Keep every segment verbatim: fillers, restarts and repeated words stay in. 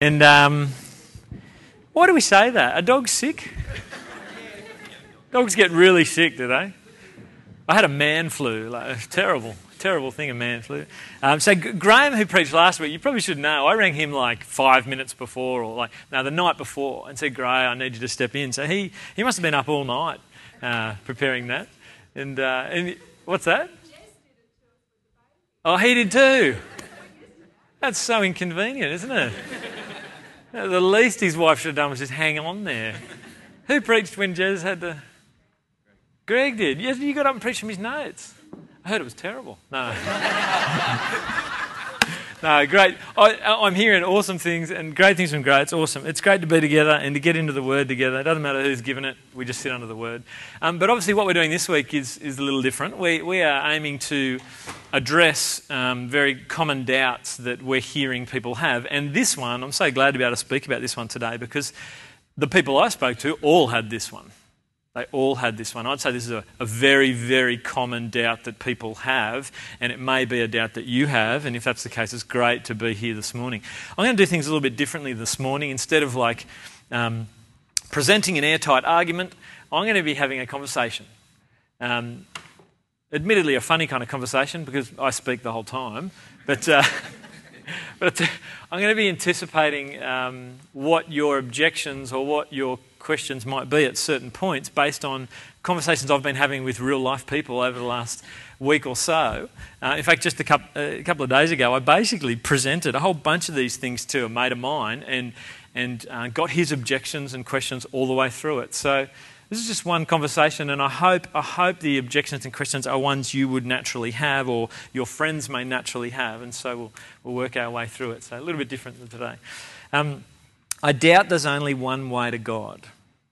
And um, why do we say that? Are dogs sick? Dogs get really sick, do they? I had a man flu, like a terrible, terrible thing, a man flu. Um, so Graham, who preached last week, you probably should know, I rang him like five minutes before, or like, no, the night before, and said, Gray, I need you to step in. So he, he must have been up all night uh, preparing that. And, uh, and what's that? Oh, he did too. That's so inconvenient, isn't it? The least his wife should have done was just hang on there. Who preached when Jez had the... Greg did. Yes, you got up and preached from his notes. I heard it was terrible. No. No, great. I, I'm hearing awesome things and great things from Greg. It's awesome. It's great to be together and to get into the Word together. It doesn't matter who's given it. We just sit under the Word. Um, but obviously what we're doing this week is, is a little different. We, we are aiming to address um, very common doubts that we're hearing people have. And this one, I'm so glad to be able to speak about this one today because the people I spoke to all had this one. They all had this one. I'd say this is a, a very, very common doubt that people have, and it may be a doubt that you have, and if that's the case, it's great to be here this morning. I'm going to do things a little bit differently this morning. Instead of like um, presenting an airtight argument, I'm going to be having a conversation. Um, admittedly, a funny kind of conversation because I speak the whole time, but... Uh, But I'm going to be anticipating um, what your objections or what your questions might be at certain points based on conversations I've been having with real life people over the last week or so. Uh, in fact, just a couple, a couple of days ago, I basically presented a whole bunch of these things to a mate of mine and, and uh, got his objections and questions all the way through it. So this is just one conversation, and I hope I hope the objections and questions are ones you would naturally have or your friends may naturally have, and so we'll, we'll work our way through it. So a little bit different than today. Um, I doubt there's only one way to God.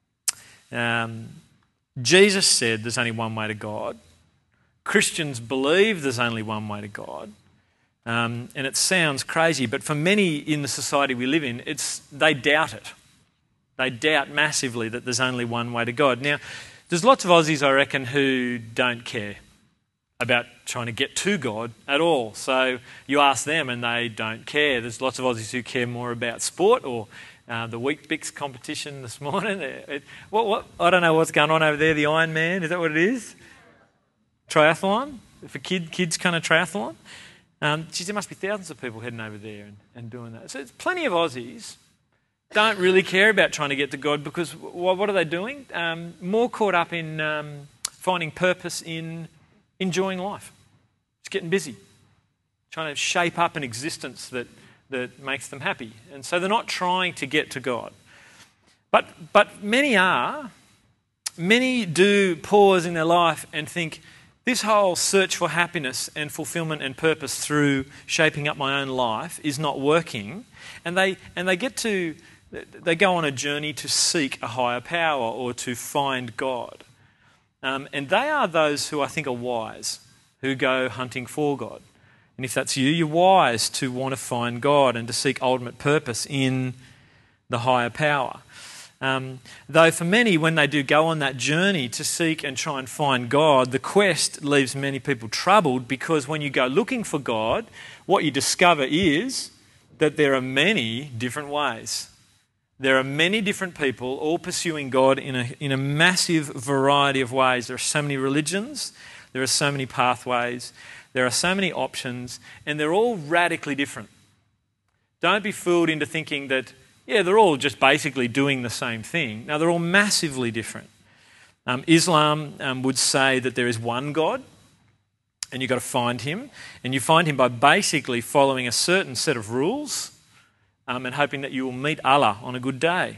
Um, Jesus said there's only one way to God. Christians believe there's only one way to God. Um, and it sounds crazy, but for many in the society we live in, it's they doubt it. They doubt massively that there's only one way to God. Now, there's lots of Aussies, I reckon, who don't care about trying to get to God at all. So you ask them and they don't care. There's lots of Aussies who care more about sport or uh, the Weet-Bix competition this morning. It, it, what, what, I don't know what's going on over there, the Ironman, is that what it is? Triathlon? For kid, kids kind of triathlon? Um, geez, there must be thousands of people heading over there and, and doing that. So it's plenty of Aussies don't really care about trying to get to God because what, what are they doing? Um, more caught up in um, finding purpose in enjoying life. Just getting busy. Trying to shape up an existence that, that makes them happy. And so they're not trying to get to God. But, but many are. Many do pause in their life and think, this whole search for happiness and fulfillment and purpose through shaping up my own life is not working. And they and they get to... They go on a journey to seek a higher power or to find God. Um, and they are those who I think are wise, who go hunting for God. And if that's you, you're wise to want to find God and to seek ultimate purpose in the higher power. Um, though for many, when they do go on that journey to seek and try and find God, the quest leaves many people troubled because when you go looking for God, what you discover is that there are many different ways. There are many different people all pursuing God in a, in a massive variety of ways. There are so many religions, there are so many pathways, there are so many options, and they're all radically different. Don't be fooled into thinking that, yeah, they're all just basically doing the same thing. No, they're all massively different. Um, Islam um, would say that there is one God, and you've got to find him, and you find him by basically following a certain set of rules, Um, and hoping that you will meet Allah on a good day.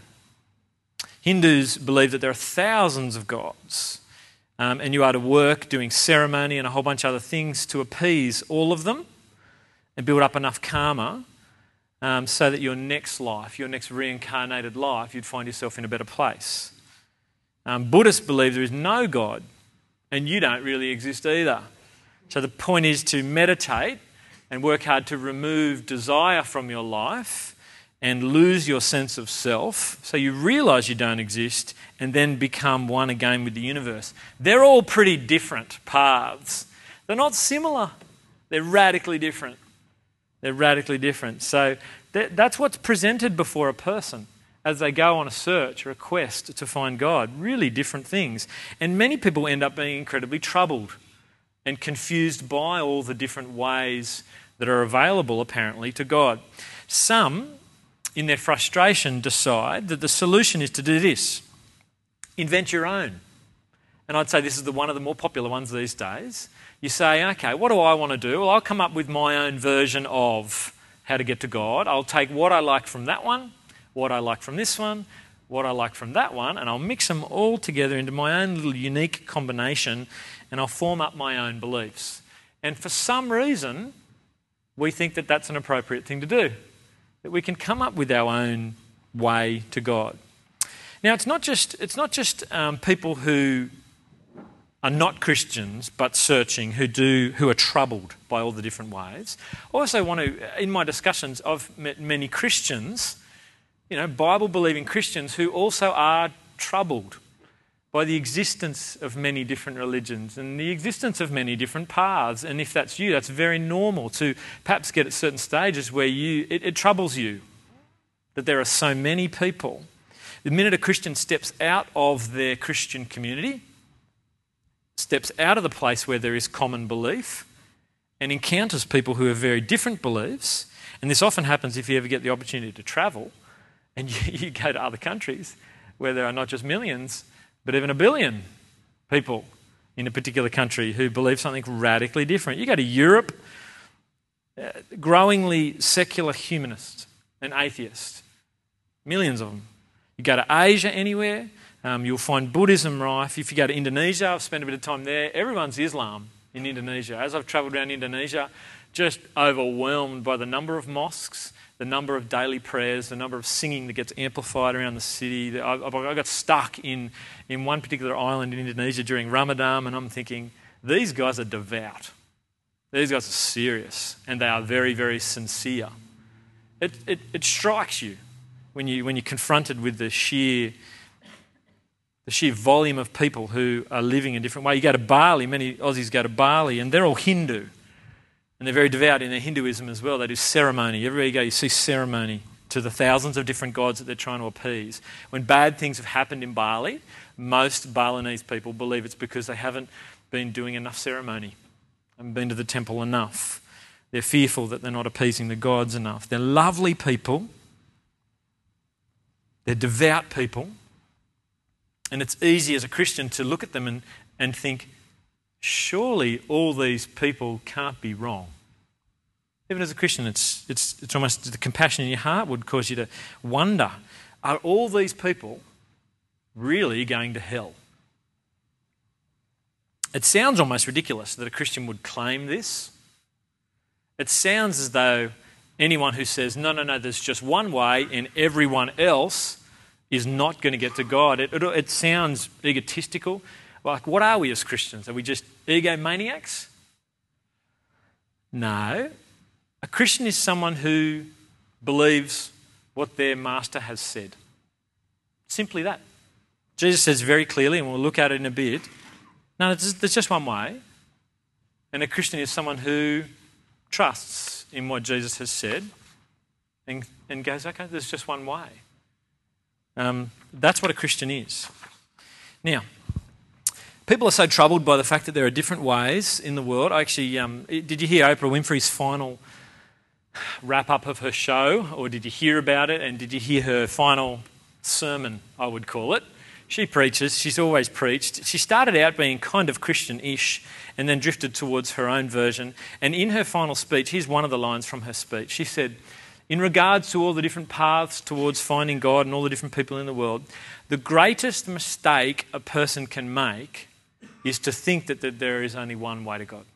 Hindus believe that there are thousands of gods um, and you are to work doing ceremony and a whole bunch of other things to appease all of them and build up enough karma um, so that your next life, your next reincarnated life, you'd find yourself in a better place. Um, Buddhists believe there is no God and you don't really exist either. So the point is to meditate and work hard to remove desire from your life and lose your sense of self so you realise you don't exist and then become one again with the universe. They're all pretty different paths. They're not similar. They're radically different. They're radically different. So That's what's presented before a person as they go on a search or a quest to find God. Really different things. And many people end up being incredibly troubled and confused by all the different ways that are available, apparently, to God. Some, in their frustration, decide that the solution is to do this. Invent your own. And I'd say this is the one of the more popular ones these days. You say, okay, what do I want to do? Well, I'll come up with my own version of how to get to God. I'll take what I like from that one, what I like from this one, what I like from that one, and I'll mix them all together into my own little unique combination, and I'll form up my own beliefs. And for some reason, we think that that's an appropriate thing to do, that we can come up with our own way to God. Now, it's not just, it's not just um, people who are not Christians but searching who do who are troubled by all the different ways. I also want to, in my discussions, I've met many Christians, you know, Bible-believing Christians who also are troubled by the existence of many different religions and the existence of many different paths. And if that's you, that's very normal to perhaps get at certain stages where you it, it troubles you that there are so many people. The minute a Christian steps out of their Christian community, steps out of the place where there is common belief and encounters people who have very different beliefs, and this often happens if you ever get the opportunity to travel and you, you go to other countries where there are not just millions, but even a billion people in a particular country who believe something radically different. You go to Europe, uh, growingly secular humanists and atheists, millions of them. You go to Asia anywhere, Um, you'll find Buddhism rife. If you go to Indonesia, I've spent a bit of time there, everyone's Islam in Indonesia. As I've travelled around Indonesia, just overwhelmed by the number of mosques, the number of daily prayers, the number of singing that gets amplified around the city. I, I got stuck in, in one particular island in Indonesia during Ramadan, and I'm thinking, these guys are devout. These guys are serious, and they are very, very sincere. It, it, it strikes you when, you when you're confronted with the sheer... the sheer volume of people who are living a different way. You go to Bali, many Aussies go to Bali, and they're all Hindu. And they're very devout in their Hinduism as well. They do ceremony. Everywhere you go, you see ceremony to the thousands of different gods that they're trying to appease. When bad things have happened in Bali, most Balinese people believe it's because they haven't been doing enough ceremony, haven't been to the temple enough. They're fearful that they're not appeasing the gods enough. They're lovely people. They're devout people. And it's easy as a Christian to look at them and, and think, surely all these people can't be wrong. Even as a Christian, it's, it's, it's almost the compassion in your heart would cause you to wonder, are all these people really going to hell? It sounds almost ridiculous that a Christian would claim this. It sounds as though anyone who says, no, no, no, there's just one way and everyone else is not going to get to God. It, it, it sounds egotistical. Like, what are we as Christians? Are we just egomaniacs? No. A Christian is someone who believes what their master has said. Simply that. Jesus says very clearly, and we'll look at it in a bit, no, there's just one way. And a Christian is someone who trusts in what Jesus has said and, and goes, okay, there's just one way. Um, that's what a Christian is. Now, people are so troubled by the fact that there are different ways in the world. I actually, um, did you hear Oprah Winfrey's final wrap-up of her show, or did you hear about it, and did you hear her final sermon, I would call it? She preaches, she's always preached. She started out being kind of Christian-ish and then drifted towards her own version. And in her final speech, here's one of the lines from her speech. She said, in regards to all the different paths towards finding God and all the different people in the world, the greatest mistake a person can make is to think that, that there is only one way to God.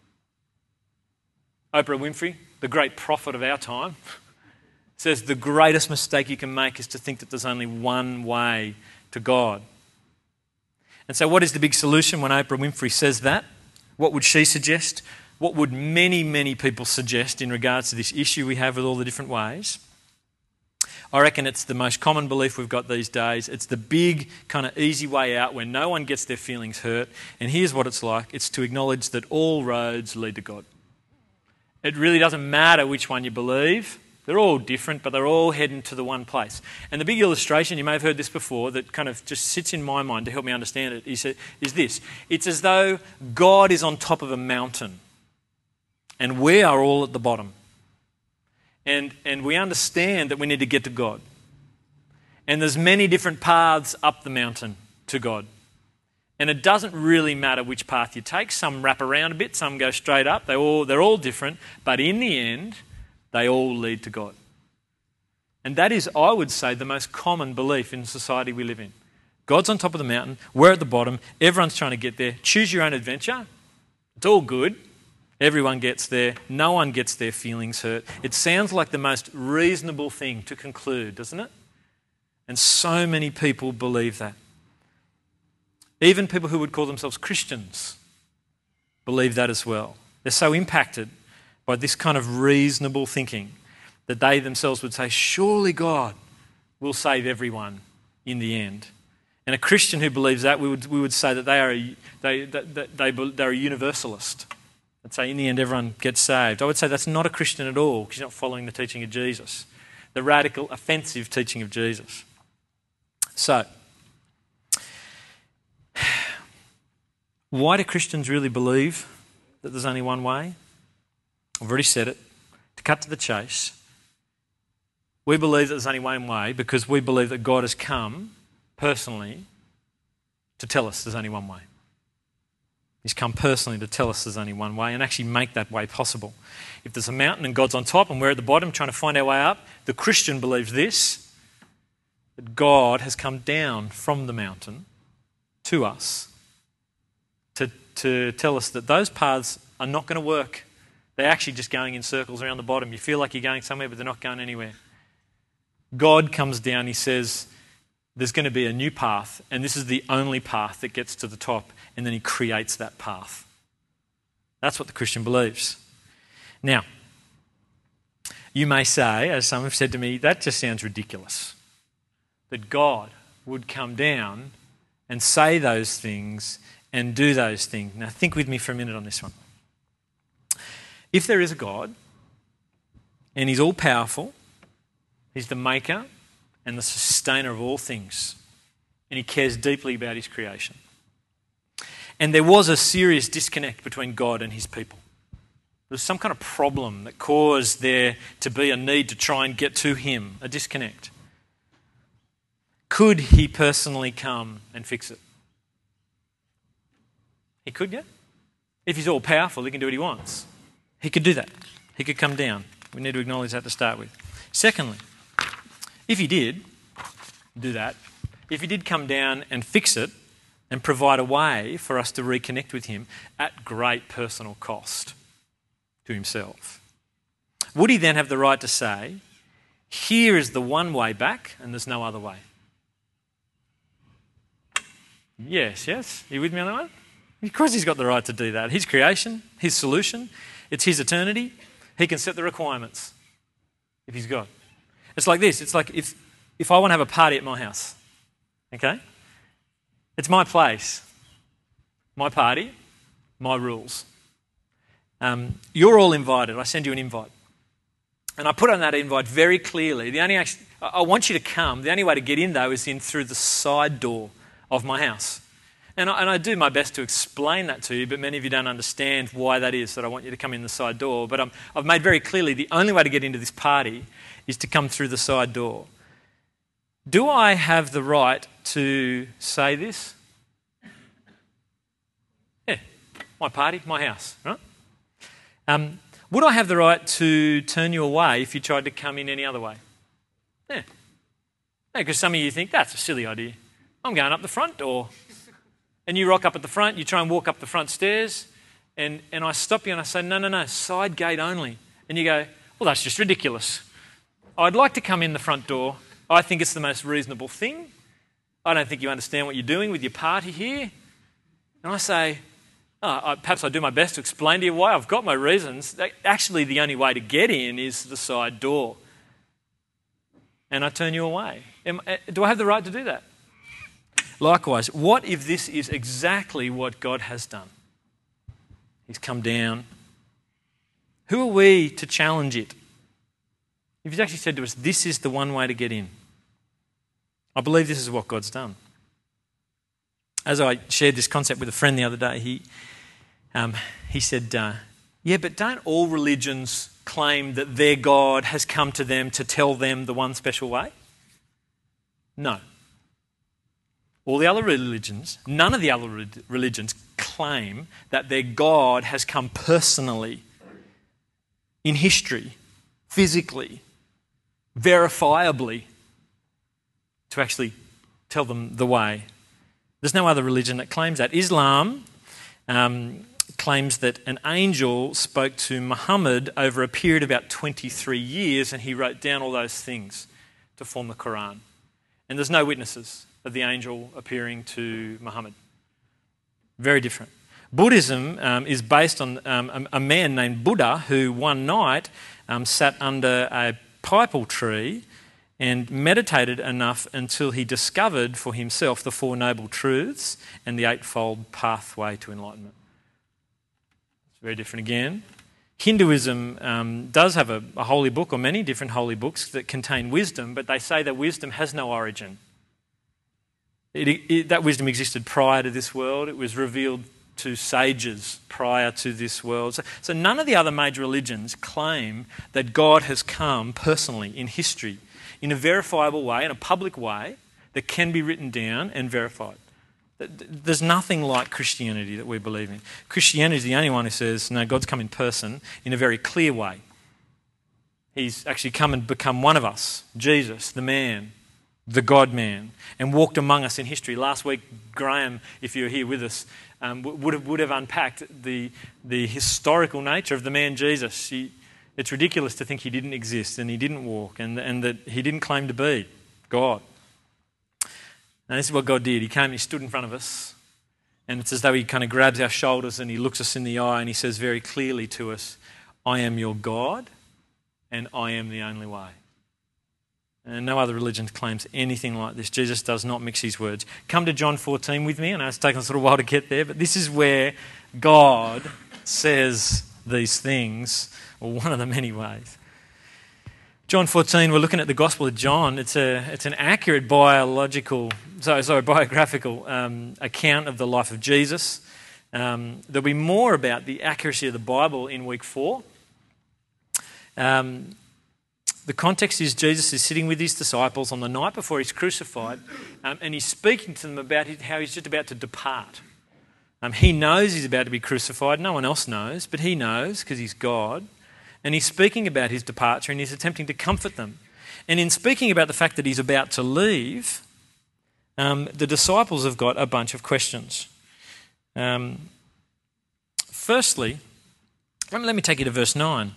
Oprah Winfrey, the great prophet of our time, says the greatest mistake you can make is to think that there's only one way to God. And so what is the big solution when Oprah Winfrey says that? What would she suggest? What would many, many people suggest in regards to this issue we have with all the different ways? I reckon it's the most common belief we've got these days. It's the big, kind of easy way out where no one gets their feelings hurt. And here's what it's like. It's to acknowledge that all roads lead to God. It really doesn't matter which one you believe. It They're all different, but they're all heading to the one place. And the big illustration, you may have heard this before, that kind of just sits in my mind to help me understand it, is, is this. It's as though God is on top of a mountain and we are all at the bottom. And, and we understand that we need to get to God. And there's many different paths up the mountain to God. And it doesn't really matter which path you take. Some wrap around a bit, some go straight up. They all, they're all different. But in the end, they all lead to God. And that is, I would say, the most common belief in the society we live in. God's on top of the mountain, we're at the bottom, everyone's trying to get there. Choose your own adventure. It's all good. Everyone gets there. No one gets their feelings hurt. It sounds like the most reasonable thing to conclude, doesn't it? And so many people believe that. Even people who would call themselves Christians believe that as well. They're so impacted by this kind of reasonable thinking that they themselves would say, surely God will save everyone in the end. And a Christian who believes that, we would, we would say that they are a, they, they, they, they're a universalist. I'd say in the end everyone gets saved. I would say that's not a Christian at all because you're not following the teaching of Jesus, the radical, offensive teaching of Jesus. So, why do Christians really believe that there's only one way? I've already said it. To cut to the chase, we believe that there's only one way because we believe that God has come personally to tell us there's only one way. He's come personally to tell us there's only one way and actually make that way possible. If there's a mountain and God's on top and we're at the bottom trying to find our way up, the Christian believes this, that God has come down from the mountain to us to, to tell us that those paths are not going to work. They're actually just going in circles around the bottom. You feel like you're going somewhere, but they're not going anywhere. God comes down, he says, there's going to be a new path, and this is the only path that gets to the top, and then he creates that path. That's what the Christian believes. Now, you may say, as some have said to me, that just sounds ridiculous. That God would come down and say those things and do those things. Now, think with me for a minute on this one. If there is a God, and he's all-powerful, he's the maker and the sustainer of all things, and he cares deeply about his creation. And there was a serious disconnect between God and his people. There was some kind of problem that caused there to be a need to try and get to him, a disconnect. Could he personally come and fix it? He could, yeah. If he's all-powerful, he can do what he wants. He could do that. He could come down. We need to acknowledge that to start with. Secondly, if he did do that, if he did come down and fix it and provide a way for us to reconnect with him at great personal cost to himself, would he then have the right to say, here is the one way back and there's no other way? Yes, yes. Are you with me on that one? Of course he's got the right to do that. His creation, his solution, it's his eternity. He can set the requirements if he's God. It's like this. It's like if, if I want to have a party at my house, okay? It's my place, my party, my rules. Um, you're all invited. I send you an invite. And I put on that invite very clearly. The only act- I want you to come. The only way to get in, though, is in through the side door of my house. And I, and I do my best to explain that to you, but many of you don't understand why that is, that I want you to come in the side door. But um, I've made very clearly the only way to get into this party is to come through the side door. Do I have the right to say this? Yeah, my party, my house, right? Um, would I have the right to turn you away if you tried to come in any other way? Yeah. Because some of you think, that's a silly idea. I'm going up the front door. And you rock up at the front, you try and walk up the front stairs, and, and I stop you and I say, no, no, no, side gate only. And you go, well, that's just ridiculous. I'd like to come in the front door. I think it's the most reasonable thing. I don't think you understand what you're doing with your party here. And I say, oh, I, perhaps I do my best to explain to you why. I've got my reasons. Actually, the only way to get in is the side door. And I turn you away. Am, do I have the right to do that? Likewise, what if this is exactly what God has done? He's come down. Who are we to challenge it? if he's actually said to us, this is the one way to get in, I believe this is what God's done. As I shared this concept with a friend the other day, he um, he said, uh, yeah, but don't all religions claim that their God has come to them to tell them the one special way? No. All the other religions, none of the other religions claim that their God has come personally, in history, physically, verifiably, to actually tell them the way. There's no other religion that claims that. Islam um, claims that an angel spoke to Muhammad over a period of about twenty-three years, and he wrote down all those things to form the Quran. And there's no witnesses of the angel appearing to Muhammad. Very different. Buddhism um, is based on um, a, a man named Buddha who one night um, sat under a pipal tree and meditated enough until he discovered for himself the Four Noble Truths and the Eightfold Pathway to Enlightenment. It's very different again. Hinduism um, does have a, a holy book, or many different holy books that contain wisdom, but they say that wisdom has no origin. It, it, that wisdom existed prior to this world. It was revealed to sages prior to this world. So, so none of the other major religions claim that God has come personally in history in a verifiable way, in a public way that can be written down and verified. There's nothing like Christianity that we believe in. Christianity is the only one who says, no, God's come in person in a very clear way. He's actually come and become one of us, Jesus, the man, the God-man, and walked among us in history. Last week, Graham, if you were here with us, um, would have would have unpacked the the historical nature of the man Jesus. He, it's ridiculous to think he didn't exist and he didn't walk and, and that he didn't claim to be God. And this is what God did. He came and he stood in front of us, and it's as though he kind of grabs our shoulders and he looks us in the eye and he says very clearly to us, I am your God and I am the only way. And no other religion claims anything like this. Jesus does not mix his words. Come to John fourteen with me. I know it's taken us a little while to get there, but this is where God says these things, or one of the many ways. John fourteen, we're looking at the Gospel of John. It's a it's an accurate biological, sorry, sorry biographical um, account of the life of Jesus. Um, there'll be more about the accuracy of the Bible in week four. Um, The context is Jesus is sitting with his disciples on the night before he's crucified, um, and he's speaking to them about how he's just about to depart. Um, he knows he's about to be crucified. No one else knows, but he knows because he's God. And he's speaking about his departure and he's attempting to comfort them. And in speaking about the fact that he's about to leave, um, the disciples have got a bunch of questions. Um, firstly, let me, let me take you to verse nine.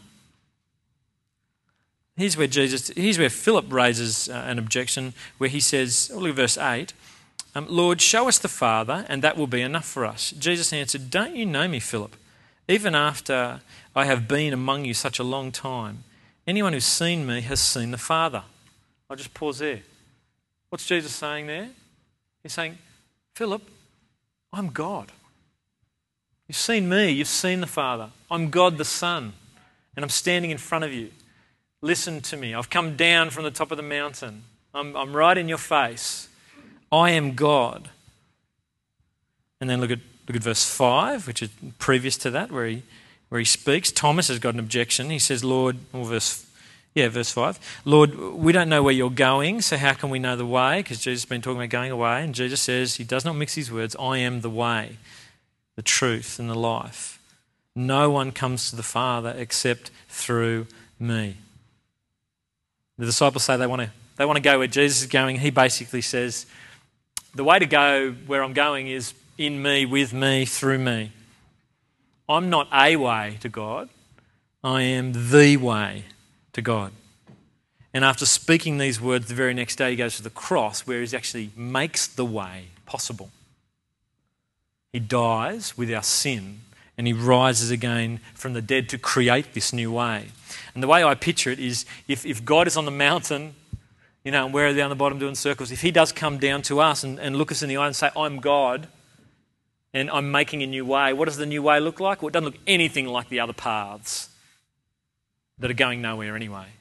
Here's where Jesus, here's where Philip raises uh, an objection, where he says, look at verse eight, um, Lord, show us the Father, and that will be enough for us. Jesus answered, don't you know me, Philip? Even after I have been among you such a long time, anyone who's seen me has seen the Father. I'll just pause there. What's Jesus saying there? He's saying, Philip, I'm God. You've seen me, you've seen the Father. I'm God the Son, and I'm standing in front of you. Listen to me. I've come down from the top of the mountain. I'm, I'm right in your face. I am God. And then look at look at verse five, which is previous to that, where he where he speaks. Thomas has got an objection. He says, Lord, or verse yeah, verse five. Lord, we don't know where you're going, so how can we know the way? Because Jesus has been talking about going away, and Jesus says, he does not mix his words. I am the way, the truth, and the life. No one comes to the Father except through me. The disciples say they want to they want to go where Jesus is going. He basically says, the way to go where I'm going is in me, with me, through me. I'm not a way to God. I am the way to God. And after speaking these words, the very next day he goes to the cross where he actually makes the way possible. He dies with our sin and he rises again from the dead to create this new way. And the way I picture it is if, if God is on the mountain, you know, and we're down the bottom doing circles, if he does come down to us and, and look us in the eye and say, I'm God and I'm making a new way, what does the new way look like? Well, it doesn't look anything like the other paths that are going nowhere anyway.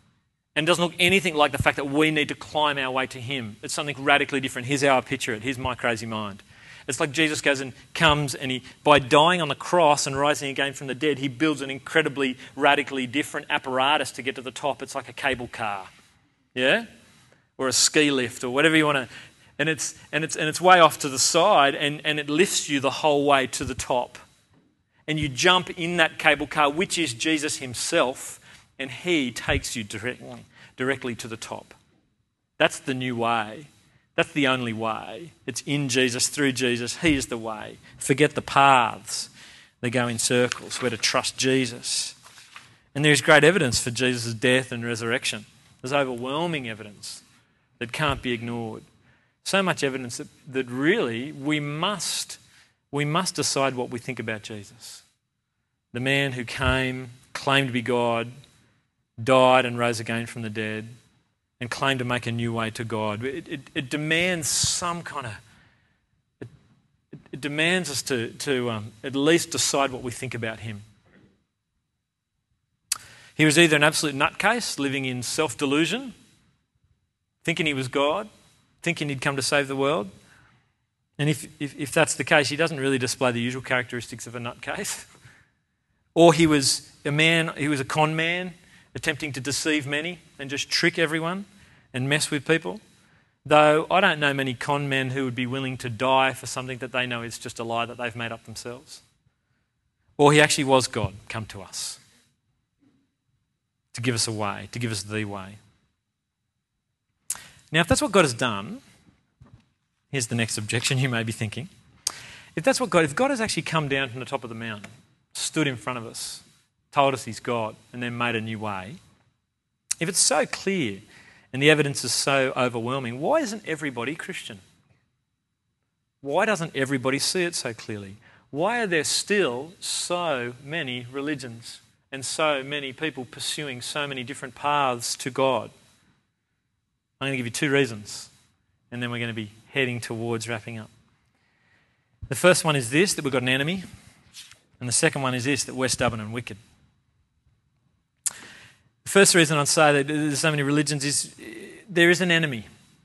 And doesn't look anything like the fact that we need to climb our way to him. It's something radically different. Here's how I picture it. Here's my crazy mind. It's like Jesus goes and comes and he, by dying on the cross and rising again from the dead, he builds an incredibly radically different apparatus to get to the top. It's like a cable car, yeah? Or a ski lift or whatever you want to. And it's, and it's, and it's way off to the side and, and it lifts you the whole way to the top. And you jump in that cable car, which is Jesus himself, and he takes you directly, directly to the top. That's the new way. That's the only way. It's in Jesus, through Jesus. He is the way. Forget the paths. They go in circles. We're to trust Jesus. And there is great evidence for Jesus' death and resurrection. There's overwhelming evidence that can't be ignored. So much evidence that, that really we must, we must decide what we think about Jesus. The man who came, claimed to be God, died and rose again from the dead, and claimed to make a new way to God. It, it, it demands some kind of, it, it demands us to, to um, at least decide what we think about him. He was either an absolute nutcase, living in self-delusion, thinking he was God, thinking he'd come to save the world. And if, if, if that's the case, he doesn't really display the usual characteristics of a nutcase. Or he was a man, he was a con man, attempting to deceive many and just trick everyone and mess with people. Though I don't know many con men who would be willing to die for something that they know is just a lie that they've made up themselves. Or he actually was God come to us to give us a way, to give us the way. Now, if that's what God has done, here's the next objection you may be thinking. If that's what God, if God has actually come down from the top of the mountain, stood in front of us, told us he's God, and then made a new way, if it's so clear and the evidence is so overwhelming, why isn't everybody Christian? Why doesn't everybody see it so clearly? Why are there still so many religions and so many people pursuing so many different paths to God? I'm going to give you two reasons, and then we're going to be heading towards wrapping up. The first one is this, that we've got an enemy, and the second one is this, that we're stubborn and wicked. The first reason I'd say that there's so many religions is there is an enemy.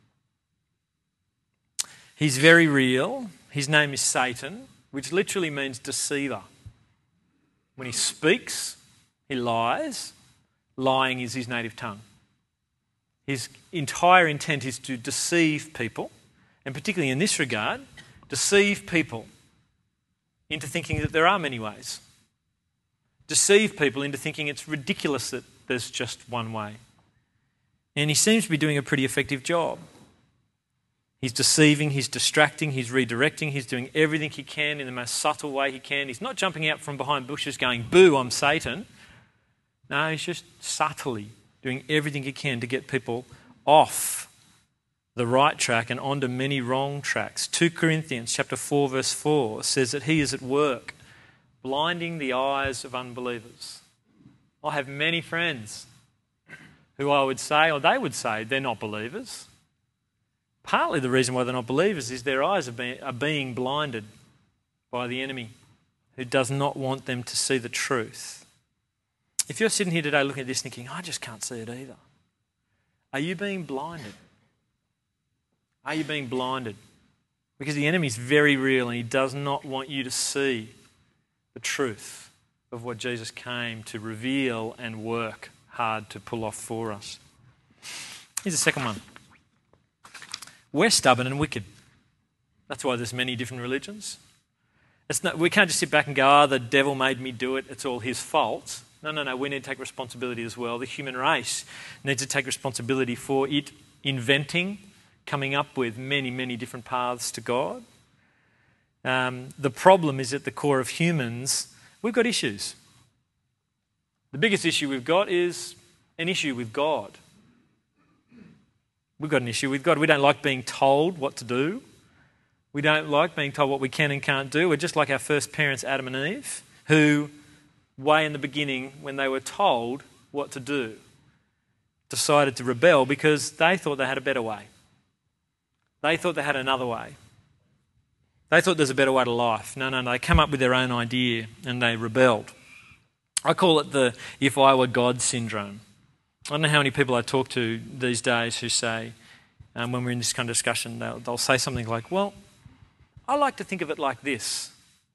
He's very real. His name is Satan, which literally means deceiver. When he speaks, he lies. Lying is his native tongue. His entire intent is to deceive people, and particularly in this regard, deceive people into thinking that there are many ways. Deceive people into thinking it's ridiculous that there's just one way. And he seems to be doing a pretty effective job. He's deceiving, he's distracting, he's redirecting, he's doing everything he can in the most subtle way he can. He's not jumping out from behind bushes going, "Boo, I'm Satan." No, he's just subtly doing everything he can to get people off the right track and onto many wrong tracks. Second Corinthians chapter four verse four says that he is at work, blinding the eyes of unbelievers. I have many friends who I would say, or they would say, they're not believers. Partly the reason why they're not believers is their eyes are being, are being blinded by the enemy who does not want them to see the truth. If you're sitting here today looking at this thinking, I just can't see it either, are you being blinded? Are you being blinded? Because the enemy is very real and he does not want you to see the truth of what Jesus came to reveal and work hard to pull off for us. Here's the second one. We're stubborn and wicked. That's why there's many different religions. It's not, we can't just sit back and go, oh, the devil made me do it, it's all his fault. No, no, no, we need to take responsibility as well. The human race needs to take responsibility for it inventing, coming up with many, many different paths to God. Um, the problem is at the core of humans, we've got issues. The biggest issue we've got is an issue with God. We've got an issue with God. We don't like being told what to do. We don't like being told what we can and can't do. We're just like our first parents, Adam and Eve, who, way in the beginning, when they were told what to do, decided to rebel because they thought they had a better way. They thought they had another way. They thought there's a better way to life. No, no, no. They came up with their own idea and they rebelled. I call it the if I were God syndrome. I don't know how many people I talk to these days who say, um, when we're in this kind of discussion, they'll, they'll say something like, well, I like to think of it like this.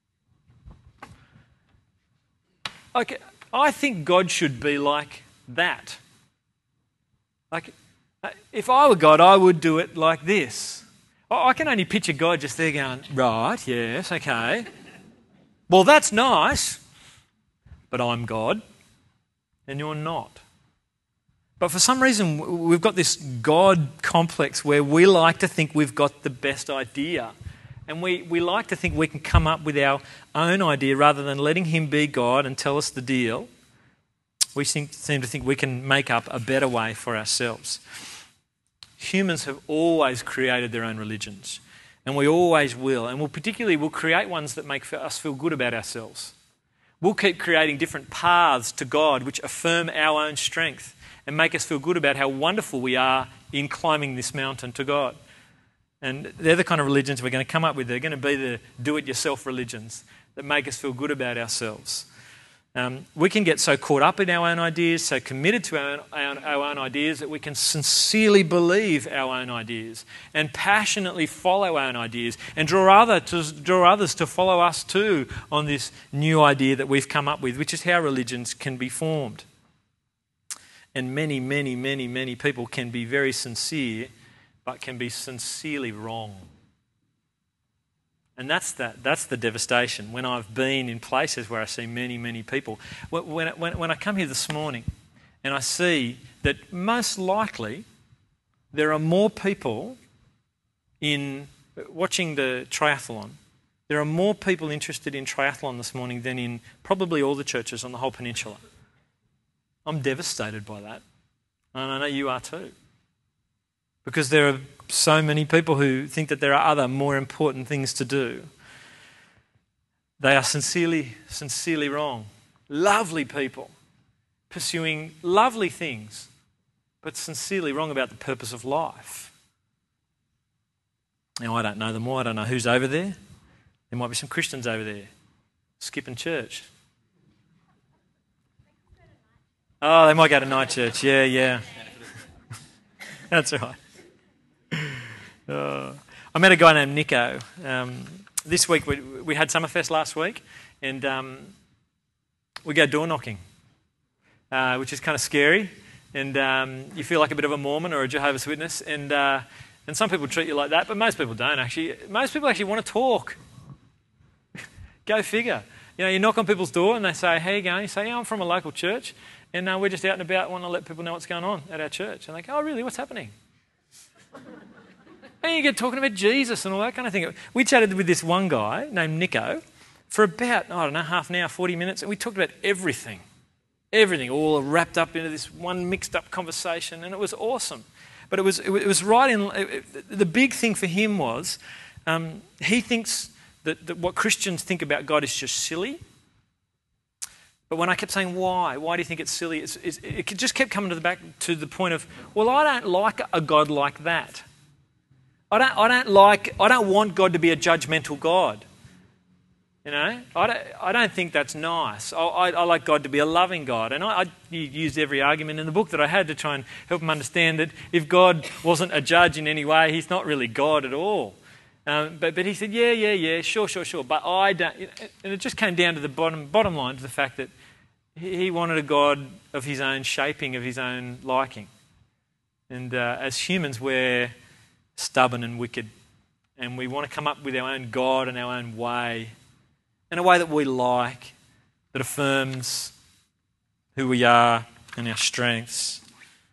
Like, I think God should be like that. Like, if I were God, I would do it like this. I can only picture God just there going, right, yes, okay. Well, that's nice, but I'm God and you're not. But for some reason, we've got this God complex where we like to think we've got the best idea. And we, we like to think we can come up with our own idea rather than letting him be God and tell us the deal. We seem, seem to think we can make up a better way for ourselves. Humans have always created their own religions, and we always will. And we'll particularly we'll create ones that make us feel good about ourselves. We'll keep creating different paths to God which affirm our own strength and make us feel good about how wonderful we are in climbing this mountain to God. And they're the kind of religions we're going to come up with. They're going to be the do-it-yourself religions that make us feel good about ourselves. Um, we can get so caught up in our own ideas, so committed to our own, our, our own ideas that we can sincerely believe our own ideas and passionately follow our own ideas and draw, other to, draw others to follow us too on this new idea that we've come up with, which is how religions can be formed. And many, many, many, many people can be very sincere, but can be sincerely wrong. And that's the, that's the devastation. When I've been in places where I see many, many people, when, when, when I come here this morning and I see that most likely there are more people in watching the triathlon, there are more people interested in triathlon this morning than in probably all the churches on the whole peninsula. I'm devastated by that. And I know you are too. Because there are so many people who think that there are other more important things to do. They are sincerely, sincerely wrong. Lovely people pursuing lovely things, but sincerely wrong about the purpose of life. Now, I don't know them all. I don't know who's over there. There might be some Christians over there skipping church. Oh, they might go to night church. Yeah, yeah. That's right. Uh, I met a guy named Nico. Um, this week we, we had Summerfest last week, and um, we go door knocking, uh, which is kind of scary, and um, you feel like a bit of a Mormon or a Jehovah's Witness, and uh, and some people treat you like that, but most people don't actually. Most people actually want to talk. Go figure. You know, you knock on people's door and they say, "How you going?" You say, "Yeah, I'm from a local church, and uh, we're just out and about, want to let people know what's going on at our church." And they go, "Oh, really? What's happening?" And you get talking about Jesus and all that kind of thing. We chatted with this one guy named Nico for about, I don't know, half an hour, forty minutes, and we talked about everything. Everything, all wrapped up into this one mixed up conversation, and it was awesome. But it was it was right in, it, it, the big thing for him was, um, he thinks that, that what Christians think about God is just silly. But when I kept saying, why? Why do you think it's silly? It's, it's, it just kept coming to the back to the point of, well, I don't like a God like that. I don't, I don't like, I don't want God to be a judgmental God. You know, I don't, I don't think that's nice. I, I, I like God to be a loving God. And I, I used every argument in the book that I had to try and help him understand that if God wasn't a judge in any way, he's not really God at all. Um, but, but he said, yeah, yeah, yeah, sure, sure, sure. But I don't, and it just came down to the bottom, bottom line, to the fact that he wanted a God of his own shaping, of his own liking. And uh, as humans, we're stubborn and wicked, and we want to come up with our own God and our own way, in a way that we like, that affirms who we are and our strengths.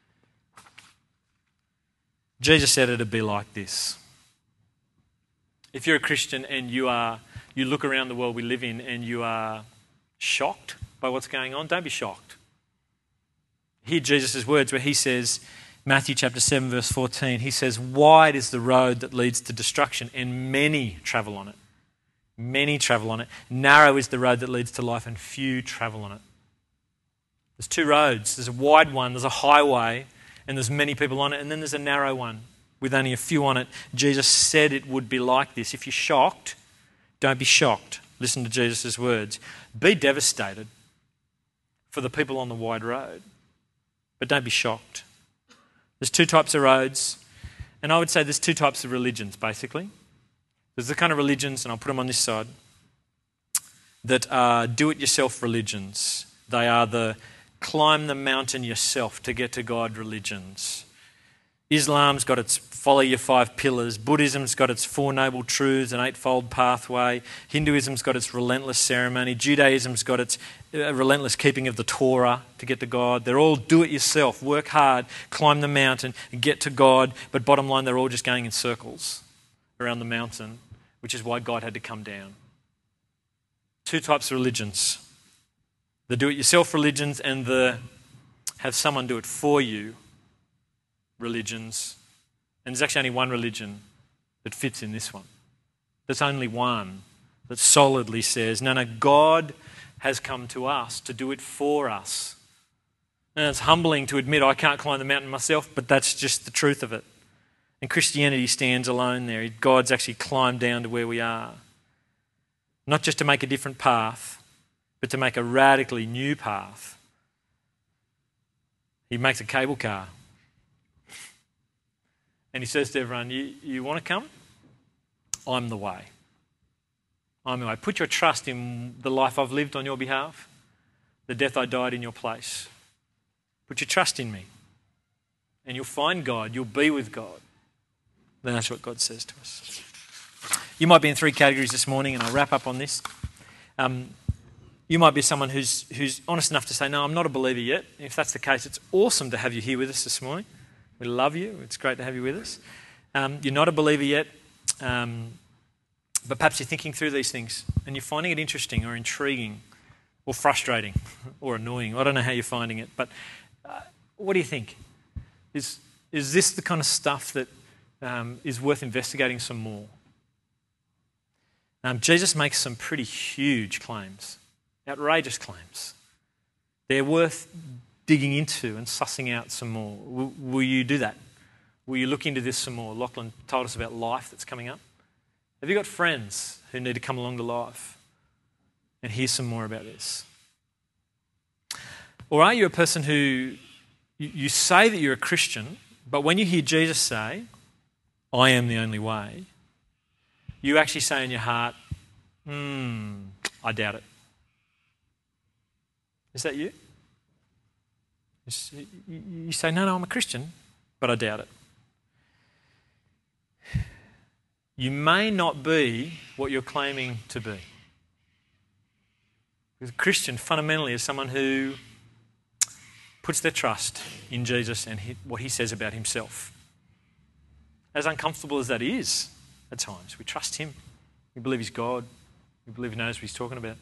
Jesus said it'd be like this. If you're a Christian and you are, you look around the world we live in and you are shocked by what's going on, don't be shocked. Hear Jesus' words where he says, Matthew chapter seven, verse fourteen, he says, wide is the road that leads to destruction, and many travel on it. Many travel on it. Narrow is the road that leads to life, and few travel on it. There's two roads. There's a wide one, there's a highway, and there's many people on it, and then there's a narrow one with only a few on it. Jesus said it would be like this. If you're shocked, don't be shocked. Listen to Jesus' words. Be devastated for the people on the wide road. but don't be shocked. There's two types of roads, and I would say there's two types of religions, basically. There's the kind of religions, and I'll put them on this side, that are do-it-yourself religions. They are the climb the mountain yourself to get to God religions. Islam's got its follow your five pillars. Buddhism's got its four noble truths, an eightfold pathway. Hinduism's got its relentless ceremony. Judaism's got its uh, relentless keeping of the Torah to get to God. They're all do-it-yourself, work hard, climb the mountain, and get to God. But bottom line, they're all just going in circles around the mountain, which is why God had to come down. Two types of religions. The do-it-yourself religions and the have someone do it for you religions. And there's actually only one religion that fits in this one. There's only one that solidly says, no, no, God has come to us to do it for us. And it's humbling to admit I can't climb the mountain myself, but that's just the truth of it. And Christianity stands alone there. God's actually climbed down to where we are. Not just to make a different path, but to make a radically new path. He makes a cable car. And he says to everyone, you, you want to come? I'm the way. I'm the way. Put your trust in the life I've lived on your behalf, the death I died in your place. Put your trust in me. And you'll find God. You'll be with God. Then that's what God says to us. You might be in three categories this morning, and I'll wrap up on this. Um, you might be someone who's, who's honest enough to say, no, I'm not a believer yet. If that's the case, it's awesome to have you here with us this morning. We love you. It's great to have you with us. Um, you're not a believer yet, um, but perhaps you're thinking through these things and you're finding it interesting or intriguing or frustrating or annoying. I don't know how you're finding it, but uh, what do you think? Is, is this the kind of stuff that um, is worth investigating some more? Um, Jesus makes some pretty huge claims, outrageous claims. They're worth digging into and sussing out some more. Will, will you do that? Will you look into this some more? Lachlan told us about life that's coming up. Have you got friends who need to come along to life and hear some more about this? Or are you a person who, you, you say that you're a Christian, but when you hear Jesus say, I am the only way, you actually say in your heart, hmm, I doubt it. Is that you? You say, no, no, I'm a Christian, but I doubt it. You may not be what you're claiming to be. Because a Christian fundamentally is someone who puts their trust in Jesus and what he says about himself. As uncomfortable as that is at times, we trust him. We believe he's God. We believe he knows what he's talking about.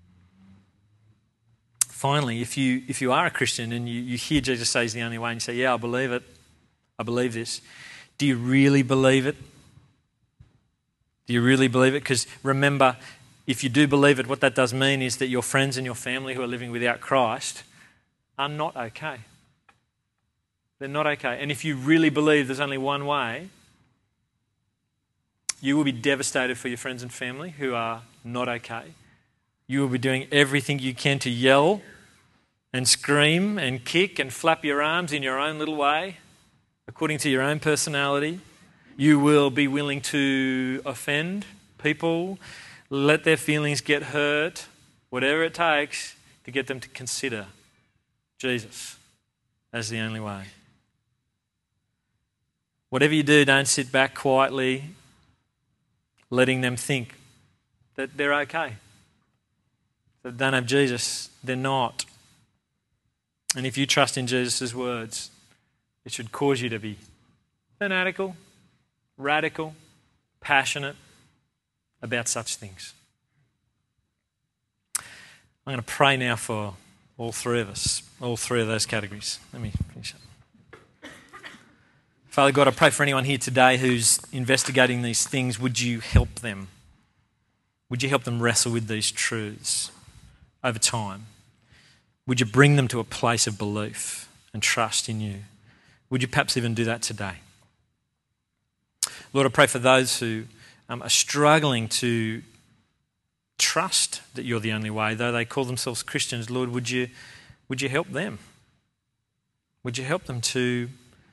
Finally, if you if you are a Christian and you, you hear Jesus say he's the only way and you say, yeah, I believe it, I believe this, do you really believe it? Do you really believe it? Because remember, if you do believe it, what that does mean is that your friends and your family who are living without Christ are not okay. They're not okay. And if you really believe there's only one way, you will be devastated for your friends and family who are not okay. You will be doing everything you can to yell and scream and kick and flap your arms in your own little way, according to your own personality. You will be willing to offend people, let their feelings get hurt, whatever it takes to get them to consider Jesus as the only way. Whatever you do, don't sit back quietly, letting them think that they're okay. That they don't have Jesus, they're not. And if you trust in Jesus' words, it should cause you to be fanatical, radical, passionate about such things. I'm going to pray now for all three of us, all three of those categories. Let me finish up. Father God, I pray for anyone here today who's investigating these things. Would you help them? Would you help them wrestle with these truths over time? Would you bring them to a place of belief and trust in you? Would you perhaps even do that today? Lord, I pray for those who um, are struggling to trust that you're the only way, though they call themselves Christians. Lord, would you, would you help them? Would you help them to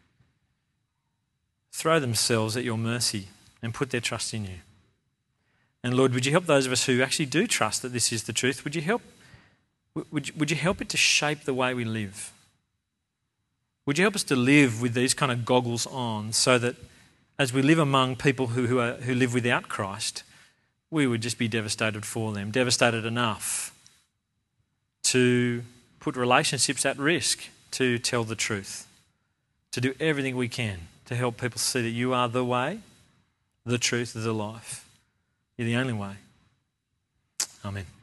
throw themselves at your mercy and put their trust in you? And Lord, would you help those of us who actually do trust that this is the truth? Would you help, would you, would you help it to shape the way we live? Would you help us to live with these kind of goggles on so that as we live among people who, who, are, who live without Christ, we would just be devastated for them, devastated enough to put relationships at risk to tell the truth, to do everything we can to help people see that you are the way, the truth, the life. You're the only way. Amen.